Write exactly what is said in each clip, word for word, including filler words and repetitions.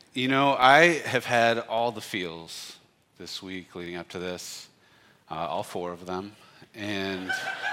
You know, I have had all the feels this week leading up to this, uh, all four of them. And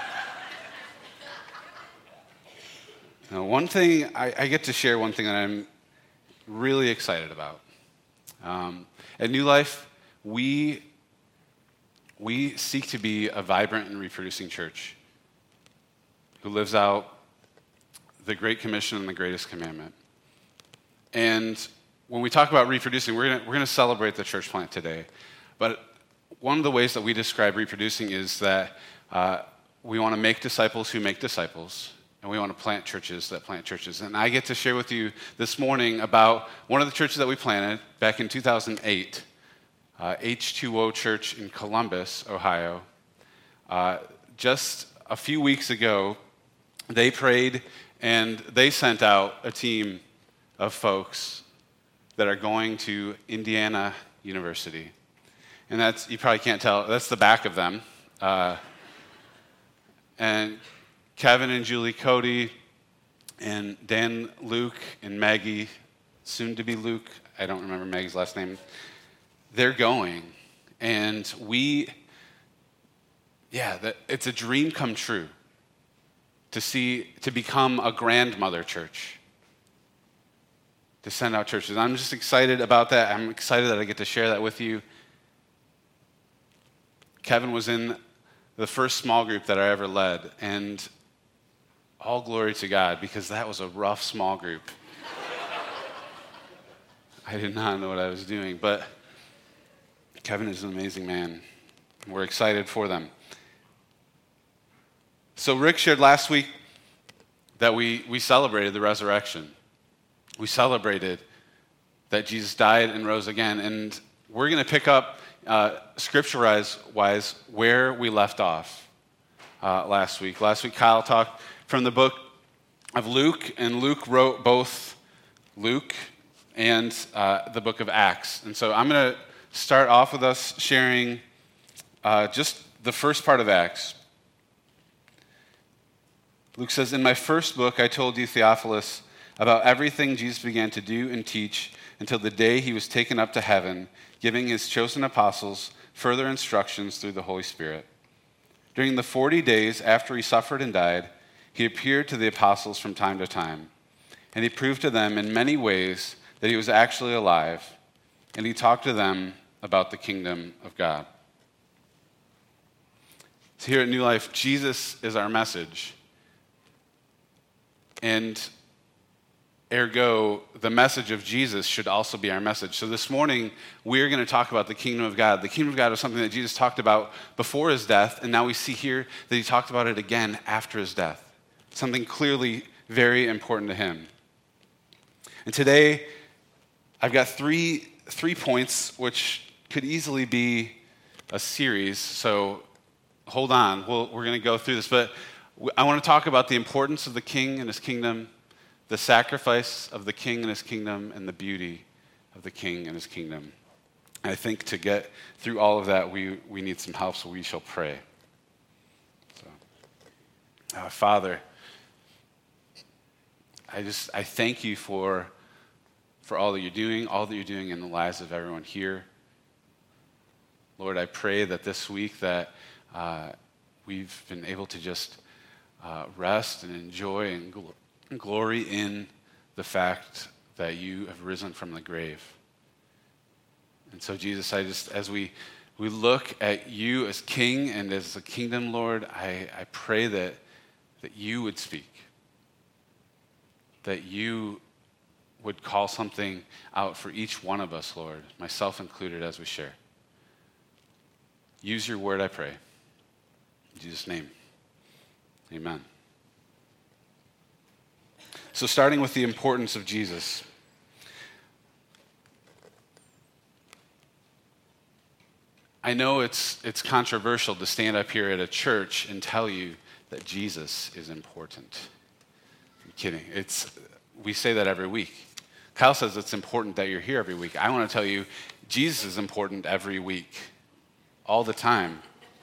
you know, one thing, I, I get to share one thing that I'm really excited about. Um, at New Life, we, we seek to be a vibrant and reproducing church who lives out the Great Commission and the greatest commandment. And when we talk about reproducing, we're going we're going to celebrate the church plant today. But one of the ways that we describe reproducing is that uh, we want to make disciples who make disciples, and we want to plant churches that plant churches. And I get to share with you this morning about one of the churches that we planted back in two thousand eight, uh, H two O Church in Columbus, Ohio. Uh, just a few weeks ago, they prayed and they sent out a team of folks that are going to Indiana University. And that's, you probably can't tell, that's the back of them. Uh, and Kevin and Julie Cody and Dan Luke and Maggie, soon to be Luke, I don't remember Maggie's last name, they're going. And we, yeah, that, it's a dream come true to see, to become a grandmother church. To send out churches. I'm just excited about that. I'm excited that I get to share that with you. Kevin was in the first small group that I ever led, and all glory to God, because that was a rough small group. I did not know what I was doing, but Kevin is an amazing man. We're excited for them. So Rick shared last week that we, we celebrated the resurrection. We celebrated that Jesus died and rose again, and we're going to pick up uh, scripture-wise where we left off uh, last week. Last week, Kyle talked from the book of Luke, and Luke wrote both Luke and uh, the book of Acts. And so I'm going to start off with us sharing uh, just the first part of Acts. Luke says, "In my first book, I told you, Theophilus, about everything Jesus began to do and teach until the day he was taken up to heaven, giving his chosen apostles further instructions through the Holy Spirit. During the forty days after he suffered and died, he appeared to the apostles from time to time, and he proved to them in many ways that he was actually alive, and he talked to them about the kingdom of God." So here at New Life, Jesus is our message. And ergo, the message of Jesus should also be our message. So this morning, we're going to talk about the kingdom of God. The kingdom of God is something that Jesus talked about before his death, and now we see here that he talked about it again after his death. Something clearly very important to him. And today, I've got three, three points, which could easily be a series, so hold on. We'll, we're going to go through this, but I want to talk about the importance of the king and his kingdom, the sacrifice of the king and his kingdom, and the beauty of the king and his kingdom. And I think to get through all of that, we, we need some help, so we shall pray. So, uh, Father, I just, I thank you for, for all that you're doing, all that you're doing in the lives of everyone here. Lord, I pray that this week that uh, we've been able to just uh, rest and enjoy and gl- glory in the fact that you have risen from the grave. And so, Jesus, I just, as we, we look at you as king and as the kingdom, Lord, I, I pray that, that you would speak, that you would call something out for each one of us, Lord, myself included, as we share. Use your word, I pray. In Jesus' name, amen. So starting with the importance of Jesus. I know it's it's controversial to stand up here at a church and tell you that Jesus is important. I'm kidding. It's we say that every week. Kyle says it's important that you're here every week. I want to tell you, Jesus is important every week, all the time.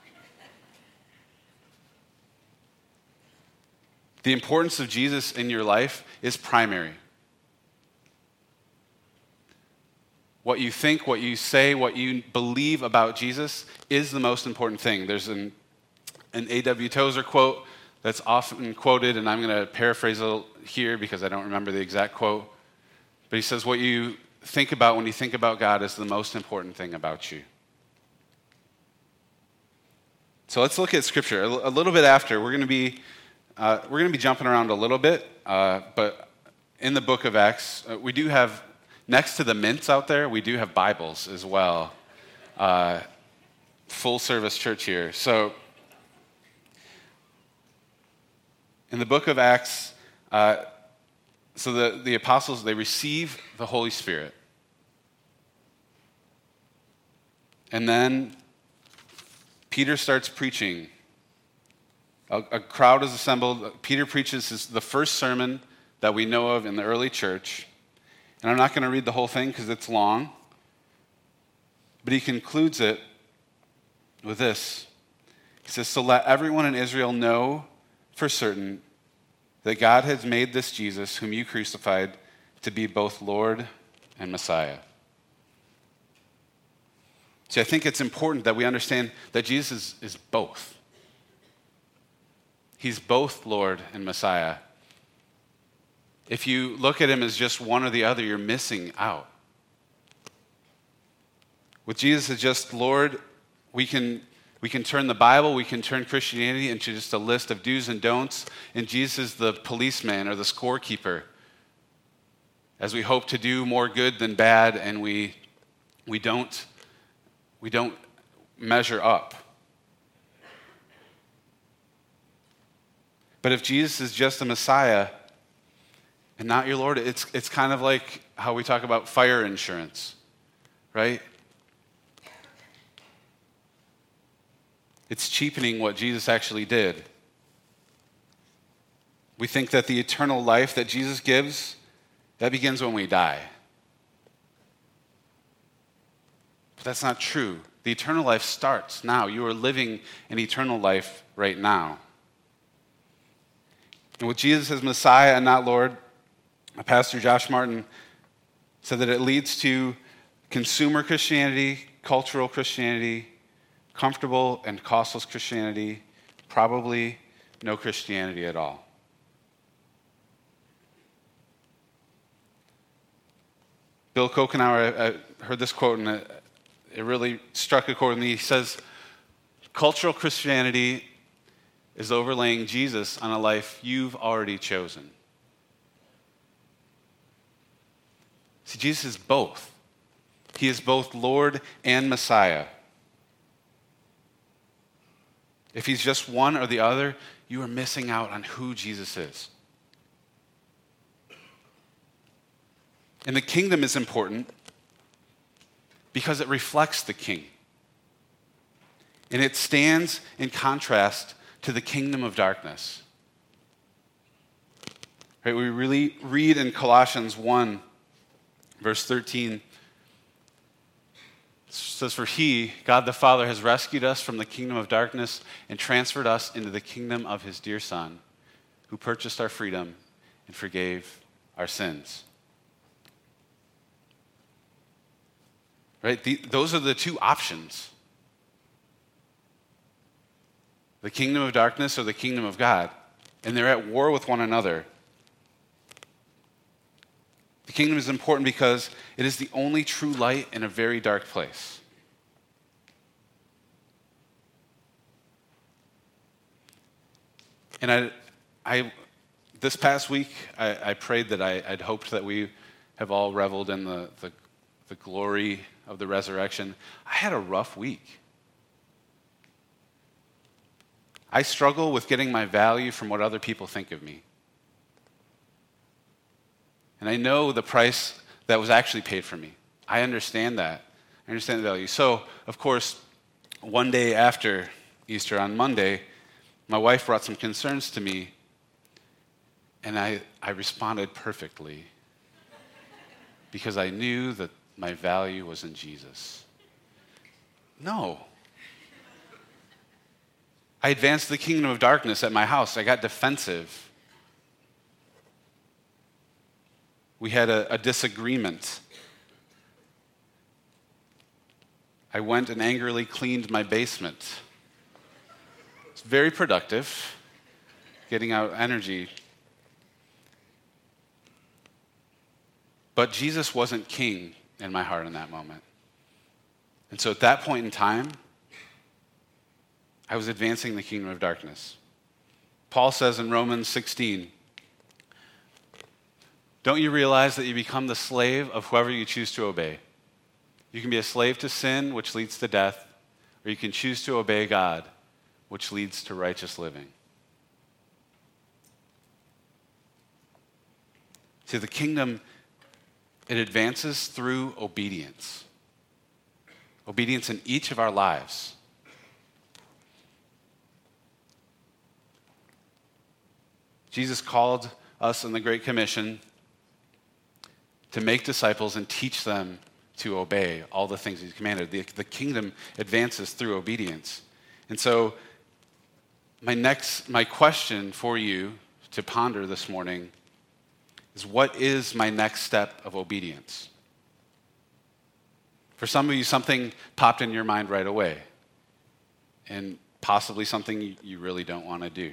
The importance of Jesus in your life is primary. what you think, what you say, what you believe about Jesus is the most important thing. There's an, an A W Tozer quote that's often quoted, and I'm going to paraphrase it here because I don't remember the exact quote. But he says, what you think about when you think about God is the most important thing about you. So let's look at Scripture. A little bit after, we're going to be uh, we're going to be jumping around a little bit, uh, but in the book of Acts, uh, we do have, next to the mints out there, we do have Bibles as well. Uh, full service church here. So in the book of Acts, uh, so the, the apostles, they receive the Holy Spirit. And then Peter starts preaching. A, a crowd is assembled. Peter preaches his, the first sermon that we know of in the early church. And I'm not going to read the whole thing because it's long. But he concludes it with this. He says, "So let everyone in Israel know for certain that God has made this Jesus, whom you crucified, to be both Lord and Messiah." See, I think it's important that we understand that Jesus is, is both. He's both Lord and Messiah. If you look at him as just one or the other, you're missing out. With Jesus as just Lord, we can, we can turn the Bible, we can turn Christianity into just a list of do's and don'ts, and Jesus is the policeman or the scorekeeper as we hope to do more good than bad, and we, we, don't, we don't measure up. But if Jesus is just a Messiah and not your Lord, it's, it's kind of like how we talk about fire insurance, right? It's cheapening what Jesus actually did. We think that the eternal life that Jesus gives, that begins when we die. But that's not true. The eternal life starts now. You are living an eternal life right now. And with Jesus as Messiah and not Lord, Pastor Josh Martin said that it leads to consumer Christianity, cultural Christianity, comfortable and costless Christianity, probably no Christianity at all. Bill Kokenauer, I, I heard this quote and it, it really struck a chord with me. He says, cultural Christianity is overlaying Jesus on a life you've already chosen. See, Jesus is both. He is both Lord and Messiah. If he's just one or the other, you are missing out on who Jesus is. And the kingdom is important because it reflects the king. And it stands in contrast to the kingdom of darkness. Right, we really read in Colossians one, verse thirteen, it says, "For he, God the Father, has rescued us from the kingdom of darkness and transferred us into the kingdom of his dear Son, who purchased our freedom and forgave our sins." Right? The, those are the two options. The kingdom of darkness or the kingdom of God. And they're at war with one another. The kingdom is important because it is the only true light in a very dark place. And I, I this past week, I, I prayed that I, I'd hoped that we have all reveled in the, the, the glory of the resurrection. I had a rough week. I struggle with getting my value from what other people think of me. And I know the price that was actually paid for me. I understand that. I understand the value. So, of course, one day after Easter, on Monday, my wife brought some concerns to me, and I, I responded perfectly because I knew that my value was in Jesus. No. I advanced the kingdom of darkness at my house. I got defensive. We had a, a disagreement. I went and angrily cleaned my basement. It's very productive, getting out energy. But Jesus wasn't king in my heart in that moment. And so at that point in time, I was advancing the kingdom of darkness. Paul says in Romans sixteen, don't you realize that you become the slave of whoever you choose to obey? You can be a slave to sin, which leads to death, or you can choose to obey God, which leads to righteous living. See, the kingdom, it advances through obedience. Obedience in each of our lives. Jesus called us in the Great Commission to make disciples and teach them to obey all the things he's commanded. The, the kingdom advances through obedience. And so my next, my question for you to ponder this morning is, what is my next step of obedience? For some of you, something popped in your mind right away, and possibly something you, you really don't want to do.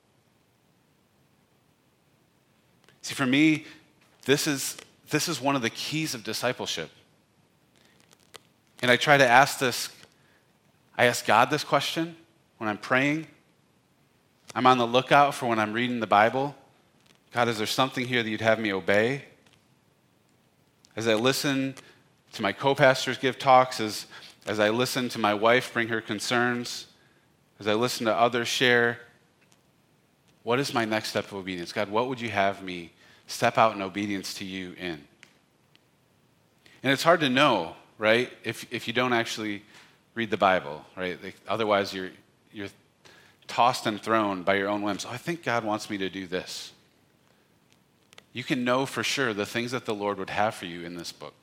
See, for me, this is, this is one of the keys of discipleship. And I try to ask this, I ask God this question when I'm praying. I'm on the lookout for when I'm reading the Bible. God, is there something here that you'd have me obey? As I listen to my co-pastors give talks, as, as I listen to my wife bring her concerns, as I listen to others share, what is my next step of obedience? God, what would you have me step out in obedience to you in? And it's hard to know, right, if if you don't actually read the Bible, right? Like, otherwise, you're you're tossed and thrown by your own whims. Oh, I think God wants me to do this. You can know for sure the things that the Lord would have for you in this book.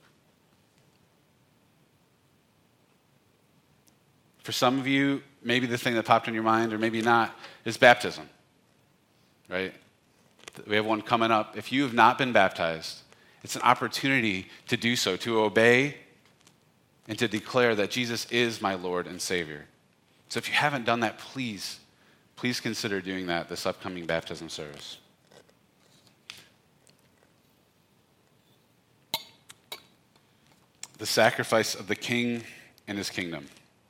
For some of you, maybe the thing that popped in your mind, or maybe not, is baptism, right? We have one coming up. If you have not been baptized, it's an opportunity to do so, to obey and to declare that Jesus is my Lord and Savior. So if you haven't done that, please, please consider doing that this upcoming baptism service. The sacrifice of the King and his kingdom.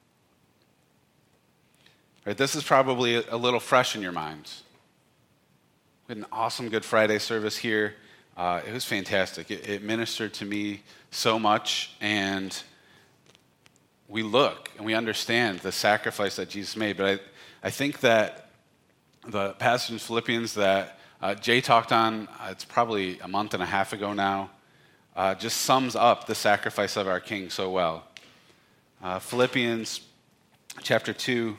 Right, this is probably a little fresh in your minds. We had an awesome Good Friday service here. Uh, it was fantastic. It, it ministered to me so much, and we look and we understand the sacrifice that Jesus made. But I, I think that the passage in Philippians that uh, Jay talked on, uh, it's probably a month and a half ago now, uh, just sums up the sacrifice of our King so well. Uh, Philippians chapter two,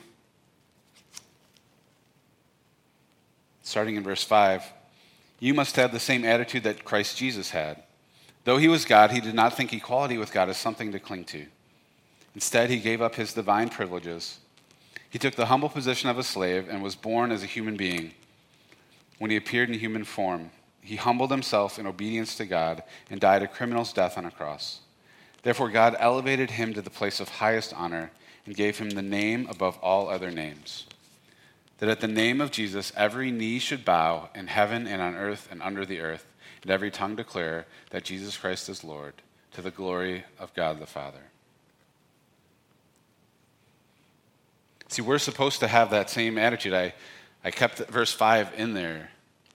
starting in verse five, you must have the same attitude that Christ Jesus had. Though he was God, he did not think equality with God as something to cling to. Instead, he gave up his divine privileges. He took the humble position of a slave and was born as a human being. When he appeared in human form, he humbled himself in obedience to God and died a criminal's death on a cross. Therefore, God elevated him to the place of highest honor and gave him the name above all other names, that at the name of Jesus every knee should bow in heaven and on earth and under the earth, and every tongue declare that Jesus Christ is Lord, to the glory of God the Father. See, we're supposed to have that same attitude. I, I kept verse five in there.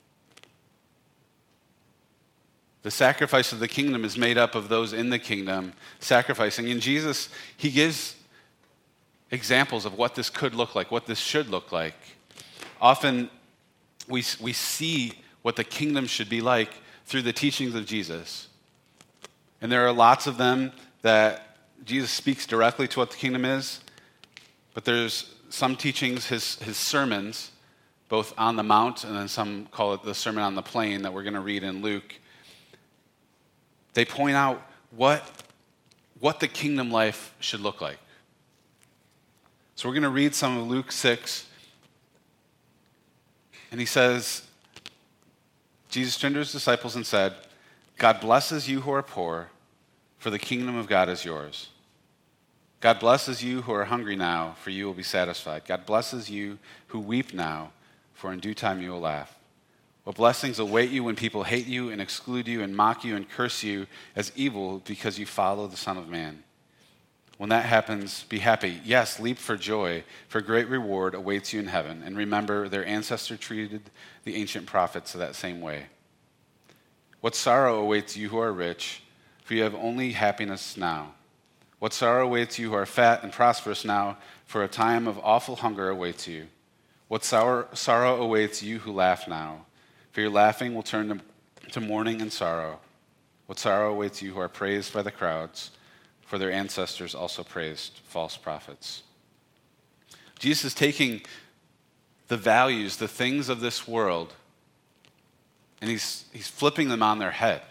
The sacrifice of the kingdom is made up of those in the kingdom sacrificing. And Jesus, he gives examples of what this could look like, what this should look like. Often we, we see what the kingdom should be like through the teachings of Jesus. And there are lots of them that Jesus speaks directly to what the kingdom is, but there's some teachings, his, his sermons, both on the mount and then some call it the Sermon on the Plain that we're going to read in Luke. They point out what, what the kingdom life should look like. So we're going to read some of Luke six. And he says, Jesus turned to his disciples and said, God blesses you who are poor, for the kingdom of God is yours. God blesses you who are hungry now, for you will be satisfied. God blesses you who weep now, for in due time you will laugh. What blessings await you when people hate you and exclude you and mock you and curse you as evil because you follow the Son of Man. When that happens, be happy. Yes, leap for joy, for great reward awaits you in heaven. And remember, their ancestor treated the ancient prophets that same way. What sorrow awaits you who are rich, for you have only happiness now. What sorrow awaits you who are fat and prosperous now, for a time of awful hunger awaits you. What sour, sorrow awaits you who laugh now, for your laughing will turn to, to mourning and sorrow. What sorrow awaits you who are praised by the crowds, for their ancestors also praised false prophets. Jesus is taking the values, the things of this world, and he's, he's flipping them on their head.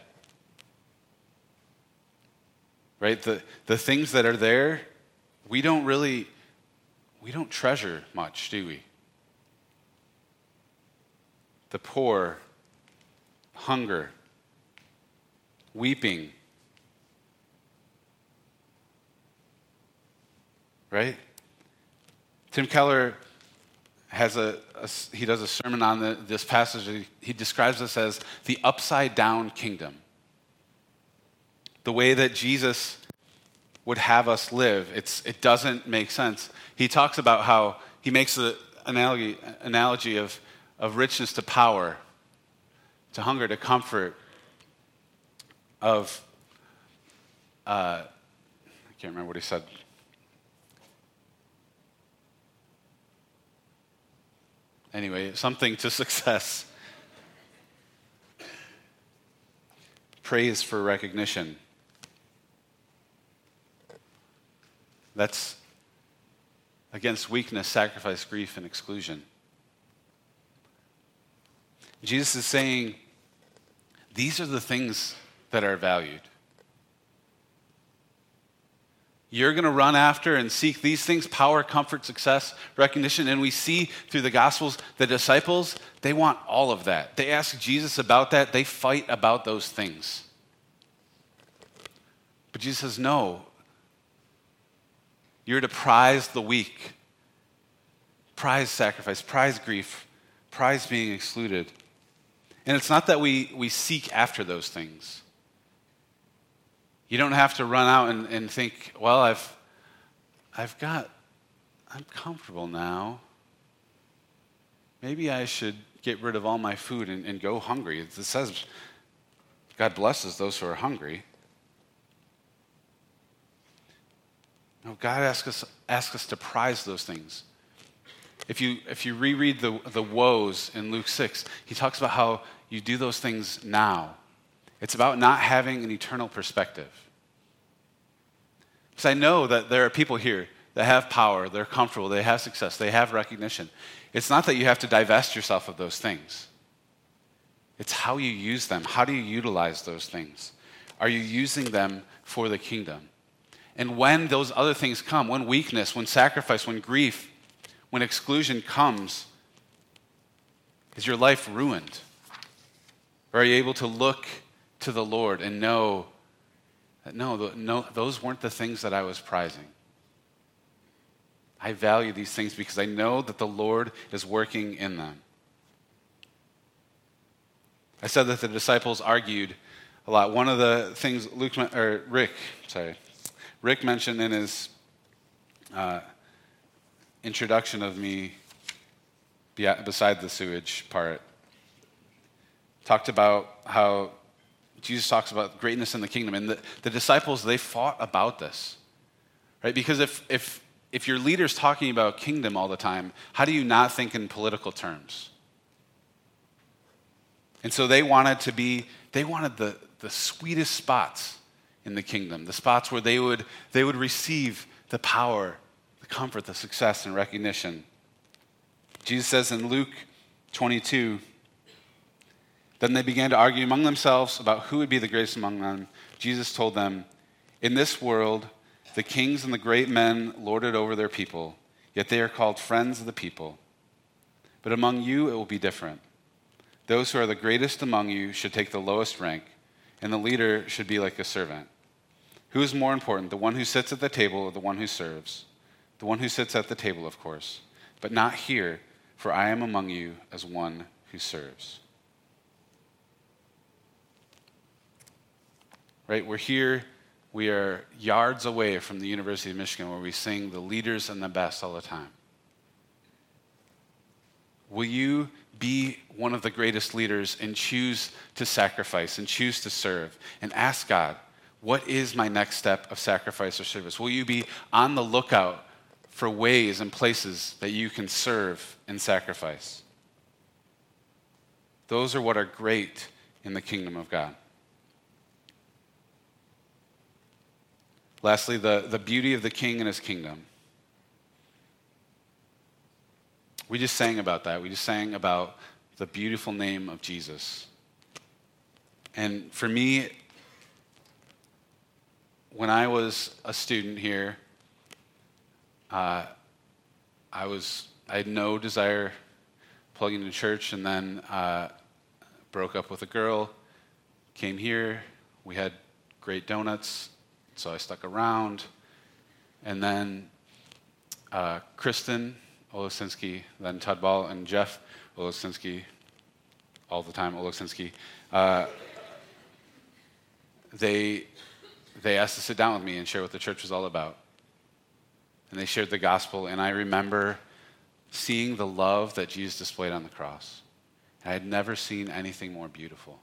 Right? The, the things that are there, we don't really, we don't treasure much, do we? The poor, hunger, weeping, right? Tim Keller has a, a he does a sermon on the, this passage. He, he describes this as the upside down kingdom. The way that Jesus would have us live, it's, it doesn't make sense. He talks about how he makes the analogy, analogy of, of richness to power, to hunger, to comfort, of, uh, I can't remember what he said. Anyway, something to success. Praise for recognition. That's against weakness, sacrifice, grief, and exclusion. Jesus is saying, these are the things that are valued. You're going to run after and seek these things: power, comfort, success, recognition. And we see through the Gospels, the disciples, they want all of that. They ask Jesus about that. They fight about those things. But Jesus says, no. You're to prize the weak, prize sacrifice, prize grief, prize being excluded. And it's not that we, we seek after those things. You don't have to run out and, and think, well, I've, I've got, I'm comfortable now. Maybe I should get rid of all my food and, and go hungry. It says God blesses those who are hungry. No, God asks us, asks us to prize those things. If you, if you reread the, the woes in Luke six, he talks about how you do those things now. It's about not having an eternal perspective. Because I know that there are people here that have power, they're comfortable, they have success, they have recognition. It's not that you have to divest yourself of those things. It's how you use them. How do you utilize those things? Are you using them for the kingdom? And when those other things come, when weakness, when sacrifice, when grief, when exclusion comes, is your life ruined? Or are you able to look to the Lord and know that no, no, those weren't the things that I was prizing? I value these things because I know that the Lord is working in them. I said that the disciples argued a lot. One of the things Luke or Rick, sorry, Rick mentioned in his uh, introduction of me beside the sewage part, talked about how Jesus talks about greatness in the kingdom. And the, the disciples, they fought about this, right? Because if, if, if your leader's talking about kingdom all the time, how do you not think in political terms? And so they wanted to be, they wanted the, the sweetest spots in the kingdom, the spots where they would, they would receive the power, the comfort, the success, and recognition. Jesus says in Luke twenty-two, then they began to argue among themselves about who would be the greatest among them. Jesus told them, in this world, the kings and the great men lord it over their people, yet they are called friends of the people. But among you it will be different. Those who are the greatest among you should take the lowest rank, and the leader should be like a servant. Who is more important, the one who sits at the table or the one who serves? The one who sits at the table, of course, but not here, for I am among you as one who serves. Right? We're here, we are yards away from the University of Michigan where we sing the leaders and the best all the time. Will you be one of the greatest leaders and choose to sacrifice and choose to serve and ask God, what is my next step of sacrifice or service? Will you be on the lookout for ways and places that you can serve and sacrifice? Those are what are great in the kingdom of God. Lastly, the, the beauty of the king and his kingdom. We just sang about that. We just sang about the beautiful name of Jesus. And for me, when I was a student here, uh, I was I had no desire plugging into church, and then uh, broke up with a girl, came here, we had great donuts, so I stuck around, and then uh, Kristen Olosinski, then Tudball, and Jeff Olosinski, all the time Olosinski, uh, they, they asked to sit down with me and share what the church was all about. And they shared the gospel, and I remember seeing the love that Jesus displayed on the cross. I had never seen anything more beautiful.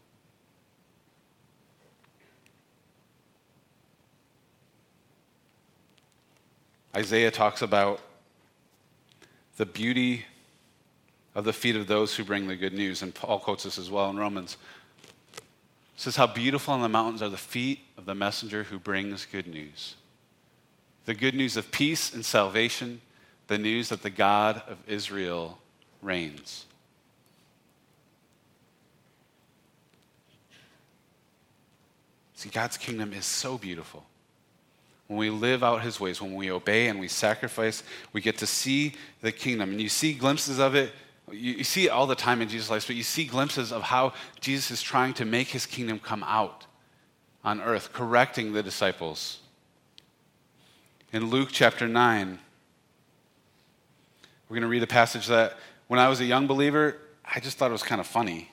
Isaiah talks about the beauty of the feet of those who bring the good news, and Paul quotes this as well in Romans. It says, how beautiful on the mountains are the feet of the messenger who brings good news. The good news of peace and salvation, the news that the God of Israel reigns. See, God's kingdom is so beautiful. When we live out his ways, when we obey and we sacrifice, we get to see the kingdom. And you see glimpses of it. You, you see it all the time in Jesus' life, but you see glimpses of how Jesus is trying to make his kingdom come out on earth, correcting the disciples. In Luke chapter nine, we're going to read a passage that when I was a young believer, I just thought it was kind of funny.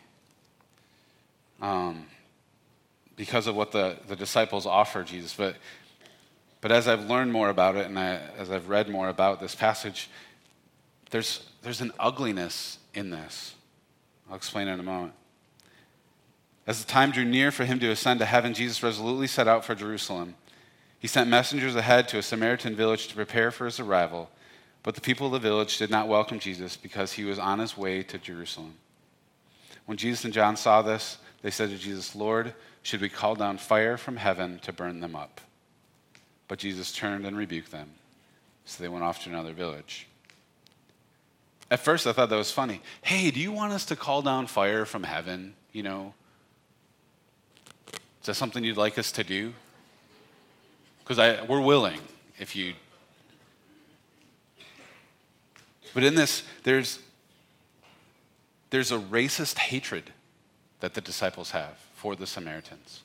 Um, because of what the, the disciples offer Jesus. But But as I've learned more about it and I, as I've read more about this passage, there's, there's an ugliness in this. I'll explain it in a moment. As the time drew near for him to ascend to heaven, Jesus resolutely set out for Jerusalem. He sent messengers ahead to a Samaritan village to prepare for his arrival, but the people of the village did not welcome Jesus because he was on his way to Jerusalem. When Jesus and John saw this, they said to Jesus, Lord, should we call down fire from heaven to burn them up? But Jesus turned and rebuked them, so they went off to another village. At first, I thought that was funny. Hey, do you want us to call down fire from heaven? You know, is that something you'd like us to do? Because we're willing, if you. But in this, there's there's a racist hatred that the disciples have for the Samaritans.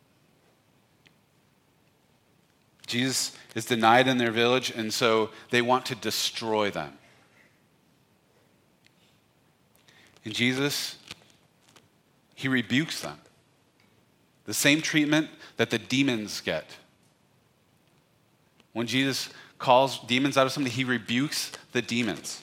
Jesus is denied in their village, and so they want to destroy them. And Jesus, he rebukes them. The same treatment that the demons get. When Jesus calls demons out of somebody, he rebukes the demons.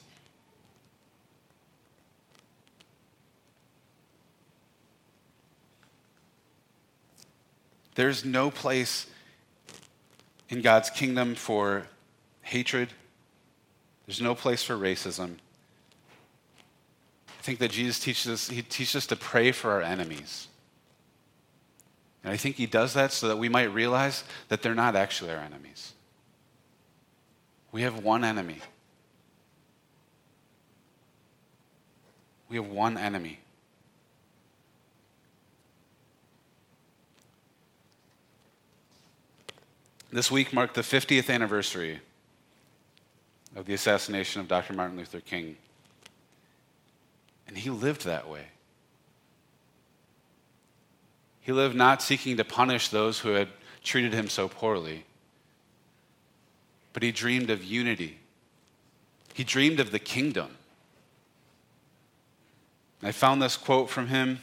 There's no place in God's kingdom for hatred. There's no place for racism. I think that Jesus teaches us, he teaches us to pray for our enemies. And I think he does that so that we might realize that they're not actually our enemies. We have one enemy. We have one enemy. This week marked the fiftieth anniversary of the assassination of Doctor Martin Luther King. And he lived that way. He lived not seeking to punish those who had treated him so poorly. But he dreamed of unity. He dreamed of the kingdom. I found this quote from him.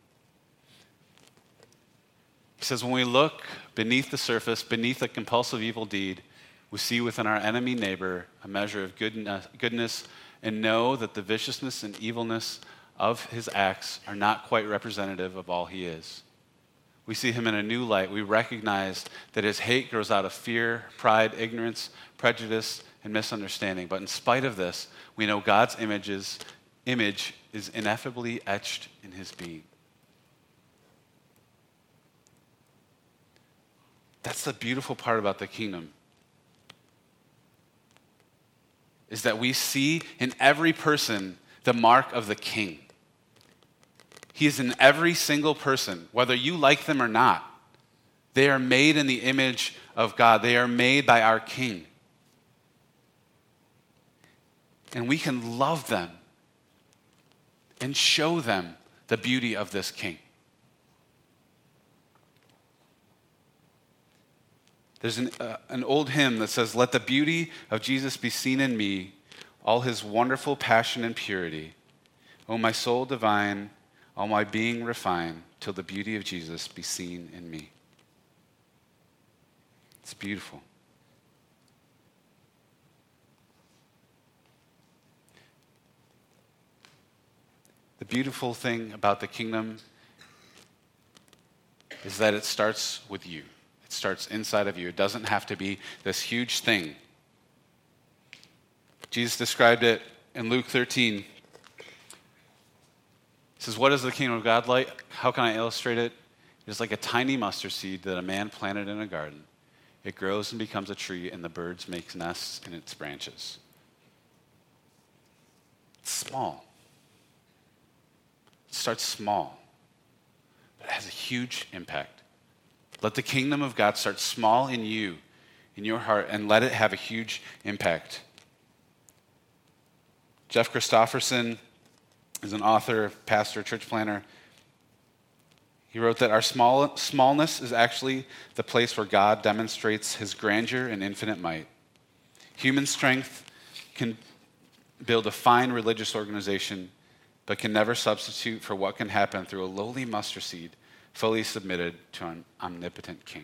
He says, when we look beneath the surface, beneath a compulsive evil deed, we see within our enemy neighbor a measure of goodness and know that the viciousness and evilness of his acts are not quite representative of all he is. We see him in a new light. We recognize that his hate grows out of fear, pride, ignorance, prejudice, and misunderstanding. But in spite of this, we know God's images, image is ineffably etched in his being. That's the beautiful part about the kingdom, is that we see in every person the mark of the king. He is in every single person, whether you like them or not. They are made in the image of God. They are made by our King. And we can love them and show them the beauty of this King. There's an, uh, an old hymn that says, let the beauty of Jesus be seen in me, all his wonderful passion and purity. O my soul divine, all my being refine, till the beauty of Jesus be seen in me. It's beautiful. The beautiful thing about the kingdom is that it starts with you. It starts inside of you. It doesn't have to be this huge thing. Jesus described it in Luke thirteen. He says, what is the kingdom of God like? How can I illustrate it? It is like a tiny mustard seed that a man planted in a garden. It grows and becomes a tree, and the birds make nests in its branches. It's small. It starts small, but it has a huge impact. Let the kingdom of God start small in you, in your heart, and let it have a huge impact. Jeff Christopherson is an author, pastor, church planner. He wrote that our small, smallness is actually the place where God demonstrates his grandeur and infinite might. Human strength can build a fine religious organization, but can never substitute for what can happen through a lowly mustard seed fully submitted to an omnipotent King.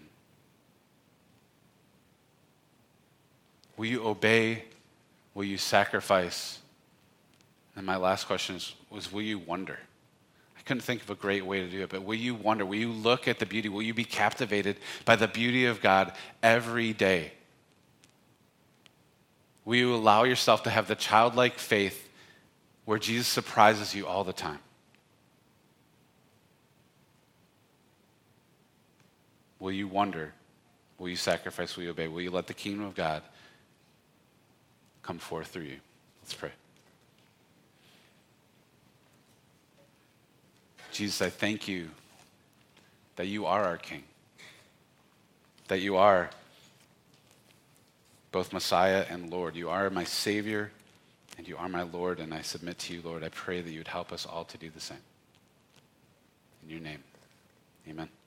Will you obey? Will you sacrifice? And my last question is, was will you wonder? I couldn't think of a great way to do it, but will you wonder? Will you look at the beauty? Will you be captivated by the beauty of God every day? Will you allow yourself to have the childlike faith where Jesus surprises you all the time? Will you wonder? Will you sacrifice? Will you obey? Will you let the kingdom of God come forth through you? Let's pray. Jesus, I thank you that you are our King, that you are both Messiah and Lord. You are my Savior and you are my Lord, and I submit to you, Lord. I pray that you would help us all to do the same. In your name, amen.